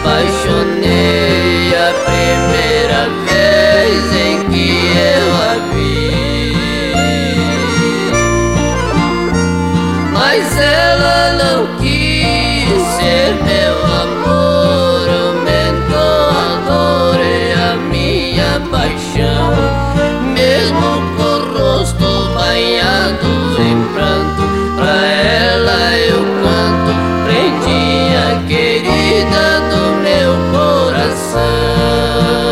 apaixonei a primeira vez em que eu a vi, mas ela não quis ser meu amor, aumentou a dor e a minha paixão. Mesmo com o rosto banhado em pranto, pra ela eu canto, prendi a querida do meu coração.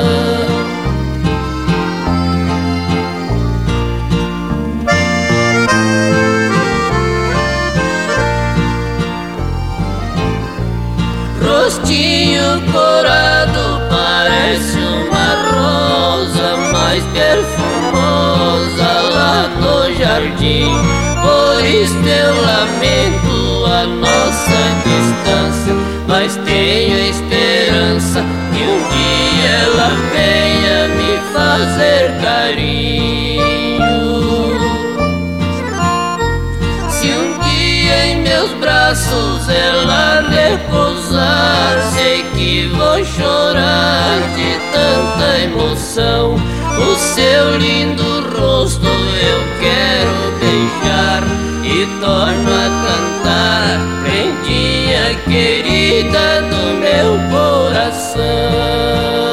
Rostinho corado parece uma rosa mais perfumosa lá no jardim. Por isso eu lamento a nossa distância, mas tenho esperança que um dia ela venha me fazer carinho. Se um dia em meus braços ela repousar, sei que vou chorar de tanta emoção. O seu lindo rosto eu quero beijar e torno a cantar, prendinha querida do meu coração.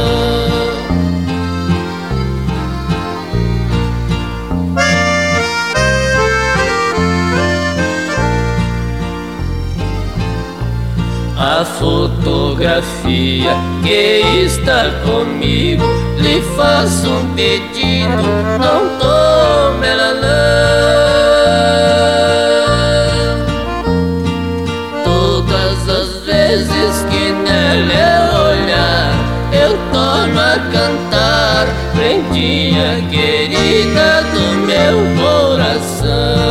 A fotografia que está comigo, lhe faço um pedido, não tome ela não. Todas as vezes que nela eu olhar, eu torno a cantar, prendinha querida do meu coração.